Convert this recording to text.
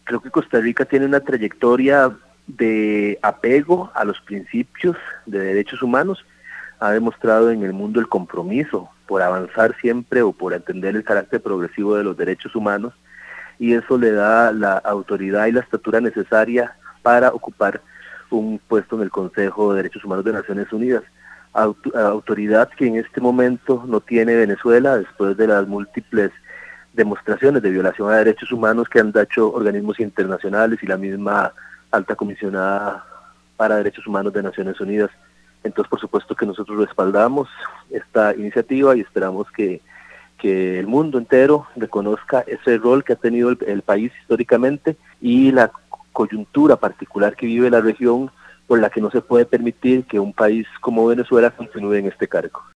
Creo que Costa Rica tiene una trayectoria de apego a los principios de derechos humanos. Ha demostrado en el mundo el compromiso por avanzar siempre o por entender el carácter progresivo de los derechos humanos, y eso le da la autoridad y la estatura necesaria para ocupar un puesto en el Consejo de Derechos Humanos de Naciones Unidas. Autoridad que en este momento no tiene Venezuela después de las múltiples demostraciones de violación a derechos humanos que han hecho organismos internacionales y la misma alta comisionada para derechos humanos de Naciones Unidas. Entonces, por supuesto que nosotros respaldamos esta iniciativa y esperamos que el mundo entero reconozca ese rol que ha tenido el país históricamente y la coyuntura particular que vive la región, por la que no se puede permitir que un país como Venezuela continúe en este cargo.